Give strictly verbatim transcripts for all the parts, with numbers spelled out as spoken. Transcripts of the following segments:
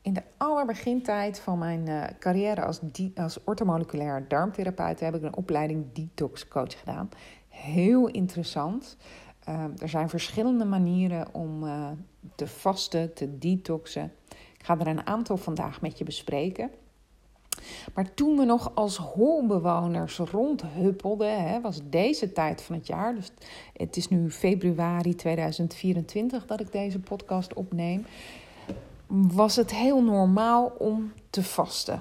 In de allerbegintijd van mijn uh, carrière als, di- als orthomoleculair darmtherapeut heb ik een opleiding detox coach gedaan. Heel interessant. Uh, er zijn verschillende manieren om uh, te vasten, te detoxen. Ik ga er een aantal vandaag met je bespreken. Maar toen we nog als holbewoners rondhuppelden, hè, was deze tijd van het jaar. Dus het is nu februari tweeduizend vierentwintig dat ik deze podcast opneem. Was het heel normaal om te vasten.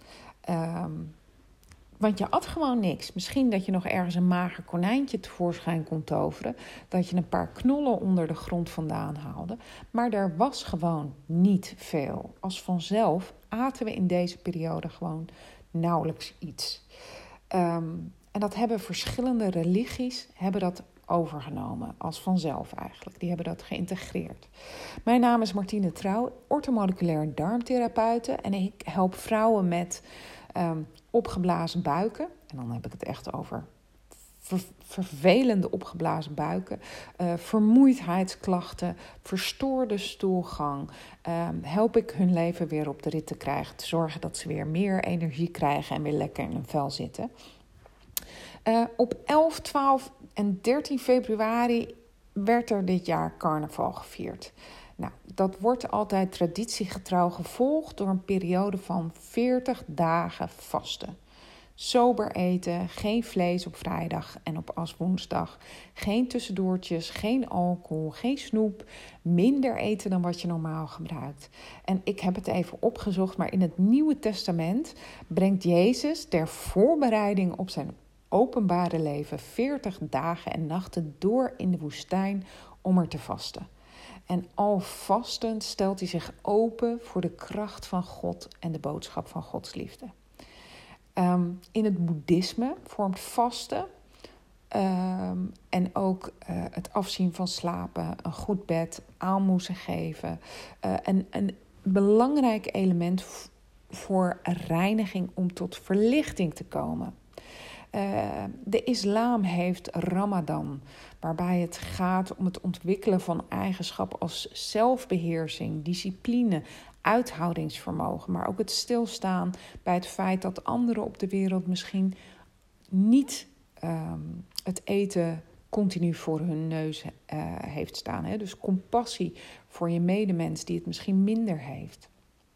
Um, want je at gewoon niks. Misschien dat je nog ergens een mager konijntje tevoorschijn kon toveren. Dat je een paar knollen onder de grond vandaan haalde. Maar er was gewoon niet veel. Als vanzelf aten we in deze periode gewoon nauwelijks iets. Um, en dat hebben verschillende religies hebben dat overgenomen. Als vanzelf eigenlijk. Die hebben dat geïntegreerd. Mijn naam is Martine Trouw, orthomoleculair darmtherapeute. En ik help vrouwen met um, opgeblazen buiken. En dan heb ik het echt over ver- vervelende opgeblazen buiken. Uh, vermoeidheidsklachten, verstoorde stoelgang. Um, help ik hun leven weer op de rit te krijgen. Te zorgen dat ze weer meer energie krijgen en weer lekker in hun vel zitten. Uh, op elf, twaalf en dertien februari werd er dit jaar carnaval gevierd. Nou, dat wordt altijd traditiegetrouw gevolgd door een periode van veertig dagen vasten. Sober eten, geen vlees op vrijdag en op aswoensdag. Geen tussendoortjes, geen alcohol, geen snoep. Minder eten dan wat je normaal gebruikt. En ik heb het even opgezocht, maar in het Nieuwe Testament brengt Jezus ter voorbereiding op zijn openbare leven veertig dagen en nachten door in de woestijn om er te vasten. En al vastend stelt hij zich open voor de kracht van God en de boodschap van Gods liefde. Um, in het boeddhisme vormt vasten um, en ook uh, het afzien van slapen, een goed bed, aalmoezen geven. Uh, een, een belangrijk element v- voor reiniging om tot verlichting te komen. Uh, de islam heeft Ramadan, waarbij het gaat om het ontwikkelen van eigenschappen als zelfbeheersing, discipline, uithoudingsvermogen, maar ook het stilstaan bij het feit dat anderen op de wereld misschien niet um, het eten continu voor hun neus uh, heeft staan. Hè? Dus compassie voor je medemens die het misschien minder heeft.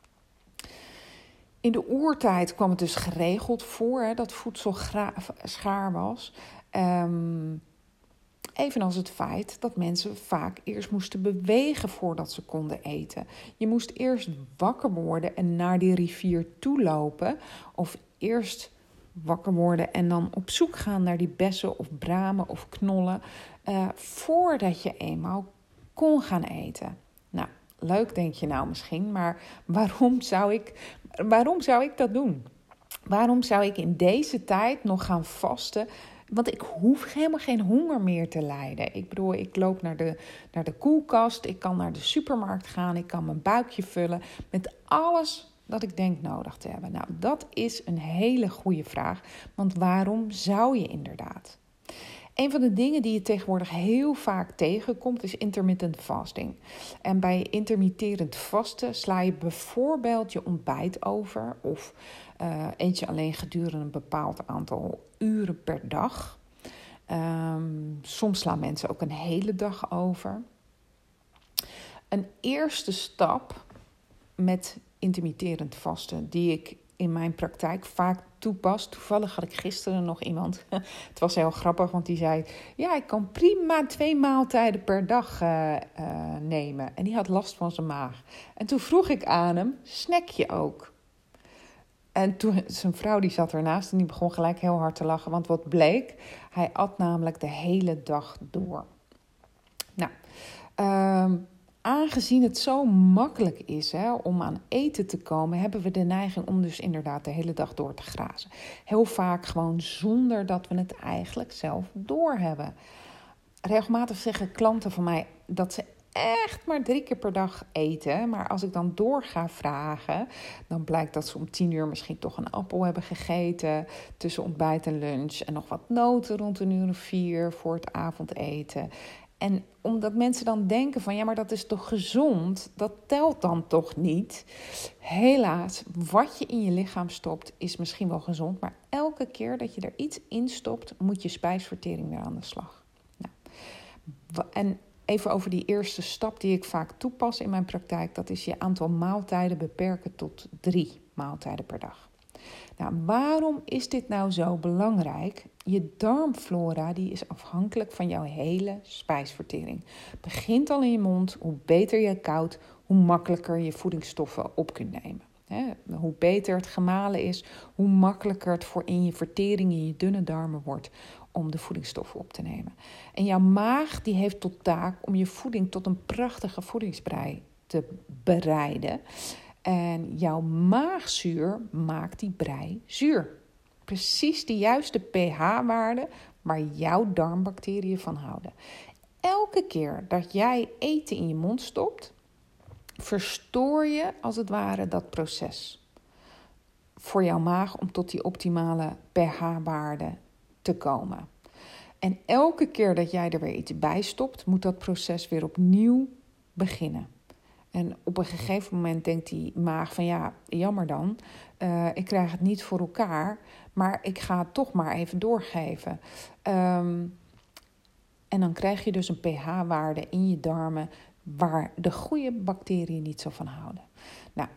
In de oertijd kwam het dus geregeld voor hè, dat voedsel gra- schaar was. Um, evenals het feit dat mensen vaak eerst moesten bewegen voordat ze konden eten. Je moest eerst wakker worden en naar die rivier toe lopen. Of eerst wakker worden en dan op zoek gaan naar die bessen of bramen of knollen. Uh, voordat je eenmaal kon gaan eten. Nou, leuk denk je nou misschien, maar waarom zou ik... Waarom zou ik dat doen? Waarom zou ik in deze tijd nog gaan vasten? Want ik hoef helemaal geen honger meer te lijden. Ik bedoel, ik loop naar de, naar de koelkast. Ik kan naar de supermarkt gaan. Ik kan mijn buikje vullen met alles dat ik denk nodig te hebben. Nou, dat is een hele goede vraag. Want waarom zou je inderdaad? Een van de dingen die je tegenwoordig heel vaak tegenkomt is intermittent fasting. En bij intermitterend vasten sla je bijvoorbeeld je ontbijt over of uh, eet je alleen gedurende een bepaald aantal uren per dag. Um, soms slaan mensen ook een hele dag over. Een eerste stap met intermitterend vasten die ik in mijn praktijk vaak toepas. Toevallig had ik gisteren nog iemand. Het was heel grappig, want die zei... ja, ik kan prima twee maaltijden per dag uh, uh, nemen. En die had last van zijn maag. En toen vroeg ik aan hem, snack je ook? En toen, zijn vrouw die zat ernaast en die begon gelijk heel hard te lachen. Want wat bleek, hij at namelijk de hele dag door. Nou, um, aangezien het zo makkelijk is hè, om aan eten te komen, hebben we de neiging om dus inderdaad de hele dag door te grazen. Heel vaak gewoon zonder dat we het eigenlijk zelf doorhebben. Regelmatig zeggen klanten van mij dat ze echt maar drie keer per dag eten. Maar als ik dan door ga vragen, dan blijkt dat ze om tien uur misschien toch een appel hebben gegeten tussen ontbijt en lunch. En nog wat noten rond een uur of vier voor het avondeten. En omdat mensen dan denken van ja, maar dat is toch gezond? Dat telt dan toch niet? Helaas, wat je in je lichaam stopt is misschien wel gezond. Maar elke keer dat je er iets in stopt, moet je spijsvertering weer aan de slag. Nou, en even over die eerste stap die ik vaak toepas in mijn praktijk. Dat is je aantal maaltijden beperken tot drie maaltijden per dag. Nou, waarom is dit nou zo belangrijk? Je darmflora die is afhankelijk van jouw hele spijsvertering. Het begint al in je mond. Hoe beter je koudt, hoe makkelijker je voedingsstoffen op kunt nemen. He, hoe beter het gemalen is, hoe makkelijker het voor in je vertering in je dunne darmen wordt om de voedingsstoffen op te nemen. En jouw maag die heeft tot taak om je voeding tot een prachtige voedingsbrei te bereiden. En jouw maagzuur maakt die brei zuur. Precies de juiste pH-waarde waar jouw darmbacteriën van houden. Elke keer dat jij eten in je mond stopt, verstoor je als het ware dat proces. Voor jouw maag om tot die optimale pH-waarde te komen. En elke keer dat jij er weer iets bij stopt, moet dat proces weer opnieuw beginnen. En op een gegeven moment denkt die maag van ja, jammer dan. Uh, ik krijg het niet voor elkaar, maar ik ga het toch maar even doorgeven. Um, en dan krijg je dus een pH-waarde in je darmen waar de goede bacteriën niet zo van houden. Nou,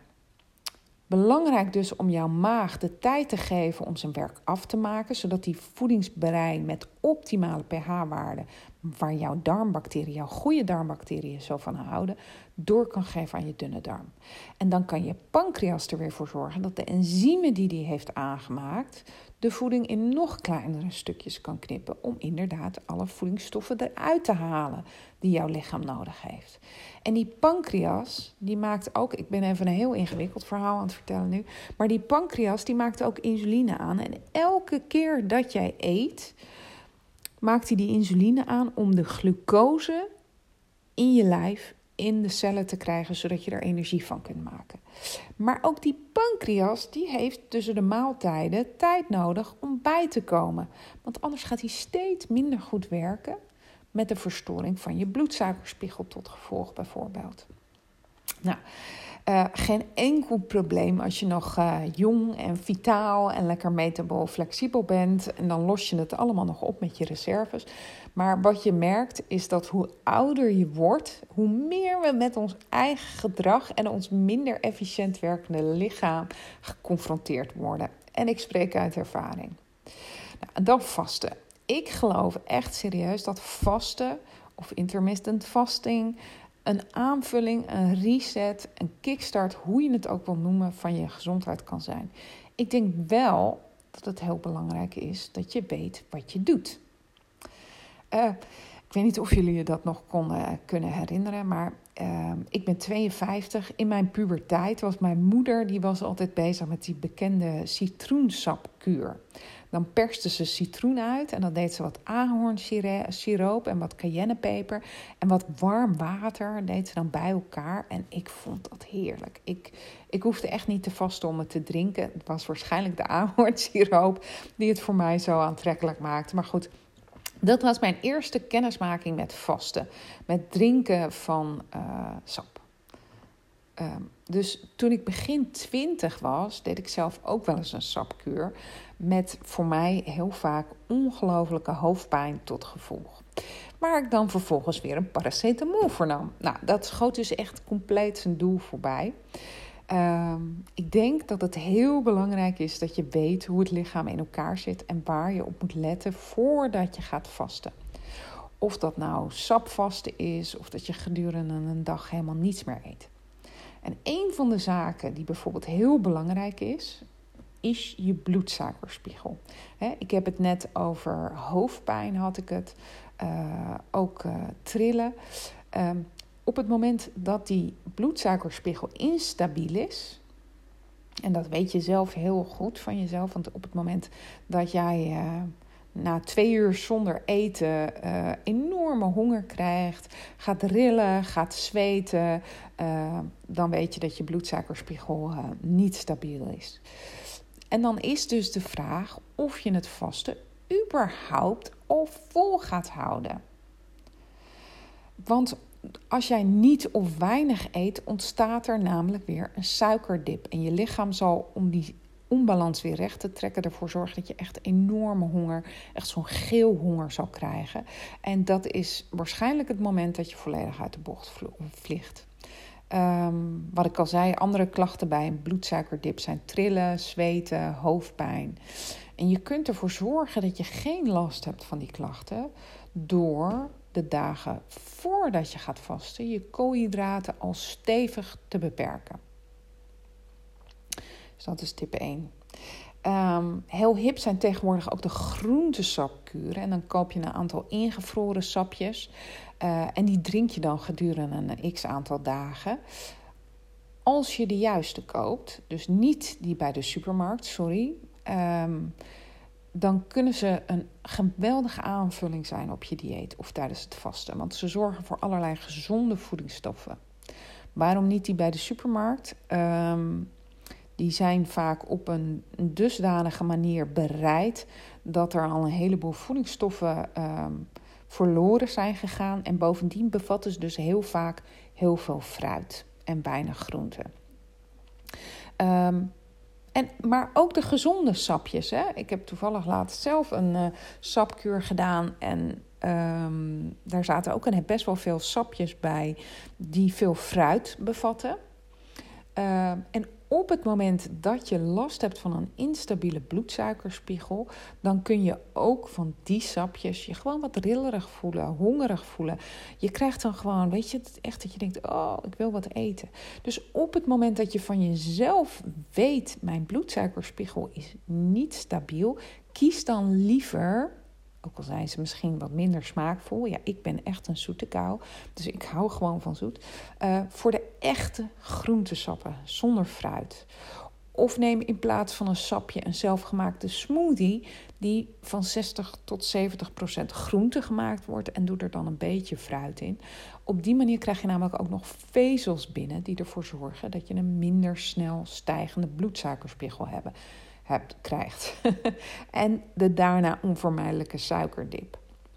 belangrijk dus om jouw maag de tijd te geven om zijn werk af te maken, zodat die voedingsbrei met optimale pH-waarde, waar jouw darmbacteriën, jouw goede darmbacteriën zo van houden, door kan geven aan je dunne darm. En dan kan je pancreas er weer voor zorgen dat de enzymen die die heeft aangemaakt, de voeding in nog kleinere stukjes kan knippen om inderdaad alle voedingsstoffen eruit te halen die jouw lichaam nodig heeft. En die pancreas, die maakt ook, ik ben even een heel ingewikkeld verhaal aan het vertellen nu, maar die pancreas die maakt ook insuline aan. En elke keer dat jij eet, maakt hij die insuline aan om de glucose in je lijf in de cellen te krijgen, zodat je er energie van kunt maken. Maar ook die pancreas, die heeft tussen de maaltijden tijd nodig om bij te komen. Want anders gaat hij steeds minder goed werken met de verstoring van je bloedsuikerspiegel tot gevolg bijvoorbeeld. Nou, uh, geen enkel probleem als je nog uh, jong en vitaal en lekker metabool flexibel bent. En dan los je het allemaal nog op met je reserves. Maar wat je merkt is dat hoe ouder je wordt, hoe meer we met ons eigen gedrag en ons minder efficiënt werkende lichaam geconfronteerd worden. En ik spreek uit ervaring. Nou, en dan vasten. Ik geloof echt serieus dat vasten of intermittent fasting een aanvulling, een reset, een kickstart, hoe je het ook wil noemen, van je gezondheid kan zijn. Ik denk wel dat het heel belangrijk is dat je weet wat je doet. Uh, ik weet niet of jullie je dat nog konden, kunnen herinneren, maar uh, ik ben tweeënvijftig. In mijn puberteit was mijn moeder, die was altijd bezig met die bekende citroensapkuur. Dan perste ze citroen uit en dan deed ze wat ahornsiroop en wat cayennepeper en wat warm water deed ze dan bij elkaar. En ik vond dat heerlijk. Ik, ik hoefde echt niet te vasten om het te drinken. Het was waarschijnlijk de ahornsiroop die het voor mij zo aantrekkelijk maakte. Maar goed, dat was mijn eerste kennismaking met vasten. Met drinken van uh, sap. Um, dus toen ik begin twintig was, deed ik zelf ook wel eens een sapkuur. Met voor mij heel vaak ongelofelijke hoofdpijn tot gevolg. Waar ik dan vervolgens weer een paracetamol voor nam. Nou, dat schoot dus echt compleet zijn doel voorbij. Um, ik denk dat het heel belangrijk is dat je weet hoe het lichaam in elkaar zit en waar je op moet letten voordat je gaat vasten. Of dat nou sapvasten is of dat je gedurende een dag helemaal niets meer eet. En een van de zaken die bijvoorbeeld heel belangrijk is, is je bloedsuikerspiegel. He, ik heb het net over hoofdpijn, had ik het, uh, ook uh, trillen. Um, op het moment dat die bloedsuikerspiegel instabiel is, en dat weet je zelf heel goed van jezelf, want op het moment dat jij uh, na twee uur zonder eten uh, enorme honger krijgt, gaat rillen, gaat zweten, uh, dan weet je dat je bloedsuikerspiegel uh, niet stabiel is. En dan is dus de vraag of je het vasten überhaupt al vol gaat houden. Want als jij niet of weinig eet, ontstaat er namelijk weer een suikerdip. En je lichaam zal, om die onbalans weer recht te trekken, ervoor zorgen dat je echt enorme honger, echt zo'n geel honger zal krijgen. En dat is waarschijnlijk het moment dat je volledig uit de bocht vliegt. Um, wat ik al zei, andere klachten bij een bloedsuikerdip zijn trillen, zweten, hoofdpijn. En je kunt ervoor zorgen dat je geen last hebt van die klachten door de dagen voordat je gaat vasten je koolhydraten al stevig te beperken. Dus dat is tip één. Um, heel hip zijn tegenwoordig ook de groentesapkuren. En dan koop je een aantal ingevroren sapjes. Uh, en die drink je dan gedurende een x-aantal dagen. Als je de juiste koopt, dus niet die bij de supermarkt, sorry... Um, dan kunnen ze een geweldige aanvulling zijn op je dieet of tijdens het vasten. Want ze zorgen voor allerlei gezonde voedingsstoffen. Waarom niet die bij de supermarkt? Um, die zijn vaak op een dusdanige manier bereid dat er al een heleboel voedingsstoffen um, verloren zijn gegaan. En bovendien bevatten ze dus heel vaak heel veel fruit en weinig groenten. Um, En, maar ook de gezonde sapjes. Hè? Ik heb toevallig laatst zelf een uh, sapkuur gedaan. En um, daar zaten ook een, best wel veel sapjes bij die veel fruit bevatten. Uh, en op het moment dat je last hebt van een instabiele bloedsuikerspiegel, dan kun je ook van die sapjes je gewoon wat rillerig voelen, hongerig voelen. Je krijgt dan gewoon, weet je, echt dat je denkt, oh, ik wil wat eten. Dus op het moment dat je van jezelf weet, mijn bloedsuikerspiegel is niet stabiel, kies dan liever, ook al zijn ze misschien wat minder smaakvol. Ja, ik ben echt een zoete kou, dus ik hou gewoon van zoet. Uh, voor de echte groentesappen, zonder fruit. Of neem in plaats van een sapje een zelfgemaakte smoothie die van zestig tot zeventig procent groente gemaakt wordt en doe er dan een beetje fruit in. Op die manier krijg je namelijk ook nog vezels binnen die ervoor zorgen dat je een minder snel stijgende bloedsuikerspiegel hebt. Hebt, krijgt. En de daarna onvermijdelijke suikerdip.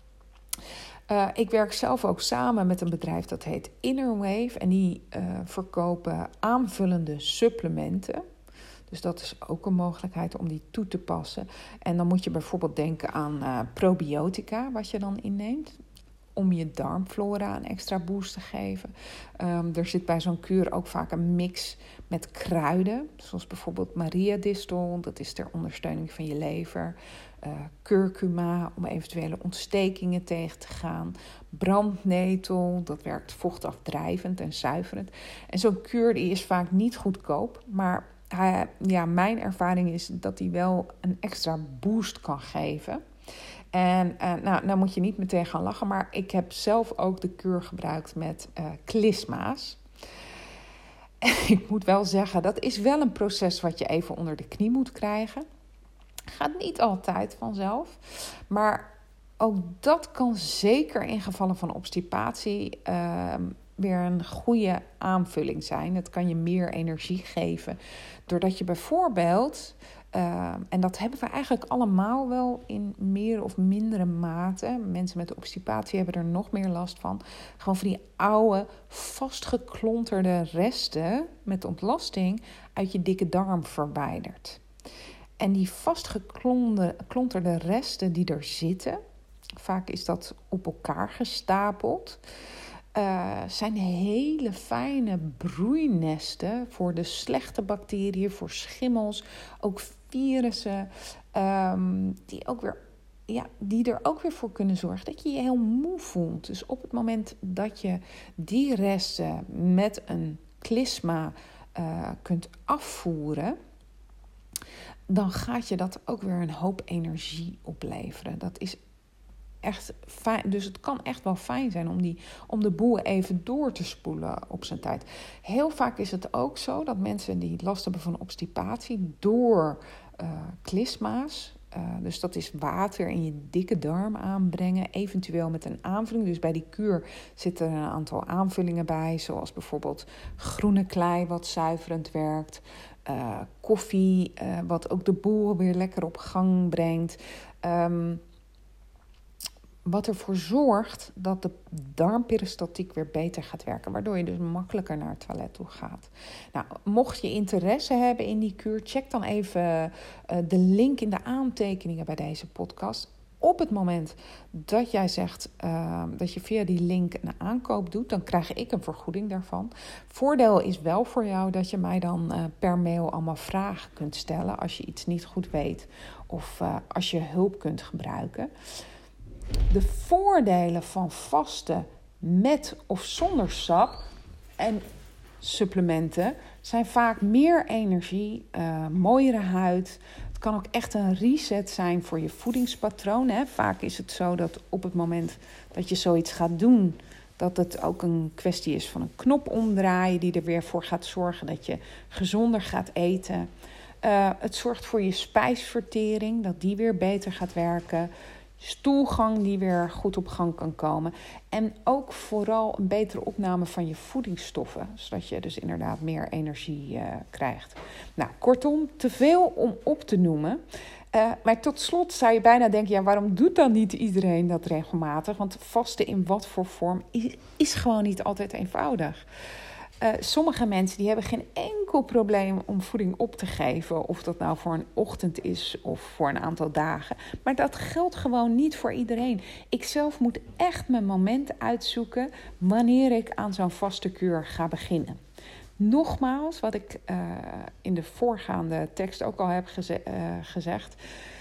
Uh, ik werk zelf ook samen met een bedrijf dat heet Innerwave. En die uh, verkopen aanvullende supplementen. Dus dat is ook een mogelijkheid om die toe te passen. En dan moet je bijvoorbeeld denken aan uh, probiotica, wat je dan inneemt, om je darmflora een extra boost te geven. Um, er zit bij zo'n kuur ook vaak een mix met kruiden. Zoals bijvoorbeeld Mariadistel, dat is ter ondersteuning van je lever. Uh, curcuma, om eventuele ontstekingen tegen te gaan. Brandnetel, dat werkt vochtafdrijvend en zuiverend. En zo'n kuur die is vaak niet goedkoop, maar uh, ja, mijn ervaring is dat die wel een extra boost kan geven. En uh, nou, nou moet je niet meteen gaan lachen, maar ik heb zelf ook de kuur gebruikt met uh, klisma's. Ik moet wel zeggen, dat is wel een proces wat je even onder de knie moet krijgen. Gaat niet altijd vanzelf, maar ook dat kan zeker in gevallen van obstipatie uh, weer een goede aanvulling zijn. Het kan je meer energie geven, doordat je bijvoorbeeld, Uh, en dat hebben we eigenlijk allemaal wel in meer of mindere mate. Mensen met obstipatie hebben er nog meer last van. Gewoon van die oude, vastgeklonterde resten met ontlasting uit je dikke darm verwijderd. En die vastgeklonterde resten die er zitten, vaak is dat op elkaar gestapeld, Uh, zijn hele fijne broeinesten voor de slechte bacteriën, voor schimmels, ook virussen, um, die, ook weer, ja, die er ook weer voor kunnen zorgen dat je je heel moe voelt. Dus op het moment dat je die resten met een klisma uh, kunt afvoeren, dan gaat je dat ook weer een hoop energie opleveren. Dat is echt fijn. Dus het kan echt wel fijn zijn om, die, om de boel even door te spoelen op zijn tijd. Heel vaak is het ook zo dat mensen die last hebben van obstipatie door uh, klisma's, uh, dus dat is water in je dikke darm aanbrengen, eventueel met een aanvulling. Dus bij die kuur zitten er een aantal aanvullingen bij, zoals bijvoorbeeld groene klei wat zuiverend werkt, uh, koffie uh, wat ook de boel weer lekker op gang brengt. Um, Wat ervoor zorgt dat de darmperistaltiek weer beter gaat werken. Waardoor je dus makkelijker naar het toilet toe gaat. Nou, mocht je interesse hebben in die kuur, check dan even uh, de link in de aantekeningen bij deze podcast. Op het moment dat jij zegt uh, dat je via die link een aankoop doet, dan krijg ik een vergoeding daarvan. Voordeel is wel voor jou dat je mij dan uh, per mail allemaal vragen kunt stellen als je iets niet goed weet of uh, als je hulp kunt gebruiken. De voordelen van vasten met of zonder sap en supplementen zijn vaak meer energie, uh, mooiere huid. Het kan ook echt een reset zijn voor je voedingspatroon. Hè. Vaak is het zo dat op het moment dat je zoiets gaat doen, dat het ook een kwestie is van een knop omdraaien die er weer voor gaat zorgen dat je gezonder gaat eten. Uh, het zorgt voor je spijsvertering, dat die weer beter gaat werken. Stoelgang die weer goed op gang kan komen. En ook vooral een betere opname van je voedingsstoffen. Zodat je dus inderdaad meer energie uh, krijgt. Nou, kortom, te veel om op te noemen. Uh, maar tot slot zou je bijna denken, ja, waarom doet dan niet iedereen dat regelmatig? Want vasten in wat voor vorm is, is gewoon niet altijd eenvoudig. Uh, sommige mensen die hebben geen enkel probleem om voeding op te geven. Of dat nou voor een ochtend is of voor een aantal dagen. Maar dat geldt gewoon niet voor iedereen. Ik zelf moet echt mijn moment uitzoeken wanneer ik aan zo'n vaste kuur ga beginnen. Nogmaals, wat ik uh, in de voorgaande tekst ook al heb geze- uh, gezegd.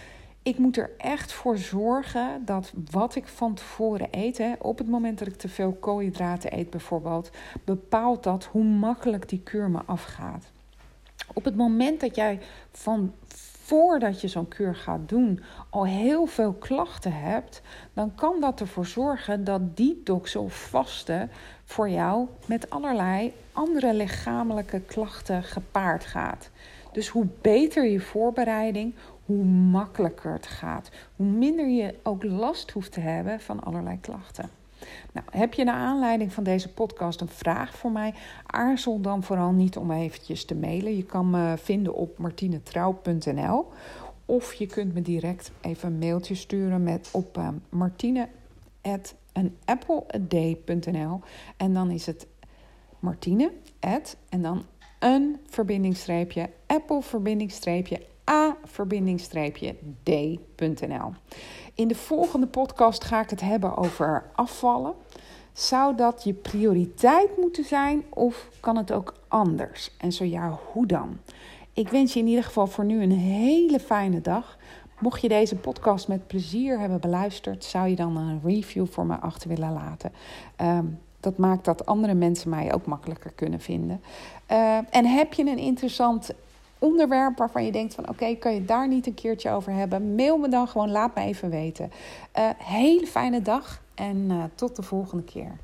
Ik moet er echt voor zorgen dat wat ik van tevoren eet, hè, op het moment dat ik te veel koolhydraten eet bijvoorbeeld, bepaalt dat hoe makkelijk die kuur me afgaat. Op het moment dat jij van voordat je zo'n kuur gaat doen al heel veel klachten hebt, dan kan dat ervoor zorgen dat detoxen of vasten voor jou met allerlei andere lichamelijke klachten gepaard gaat. Dus hoe beter je voorbereiding, hoe makkelijker het gaat. Hoe minder je ook last hoeft te hebben van allerlei klachten. Nou, heb je naar aanleiding van deze podcast een vraag voor mij? Aarzel dan vooral niet om eventjes te mailen. Je kan me vinden op martinetrouw punt n l. Of je kunt me direct even een mailtje sturen met op uh, martine at an apple a day punt n l. En dan is het Martine at en dan een verbindingstreepje, apple verbindingstreepje, a verbindingstreepje d punt n l. In de volgende podcast ga ik het hebben over afvallen. Zou dat je prioriteit moeten zijn of kan het ook anders? En zo ja, hoe dan? Ik wens je in ieder geval voor nu een hele fijne dag. Mocht je deze podcast met plezier hebben beluisterd, zou je dan een review voor me achter willen laten. Um, Dat maakt dat andere mensen mij ook makkelijker kunnen vinden. Uh, en heb je een interessant onderwerp waarvan je denkt van oké, okay, kan je daar niet een keertje over hebben? Mail me dan gewoon, laat me even weten. Uh, hele fijne dag en uh, tot de volgende keer.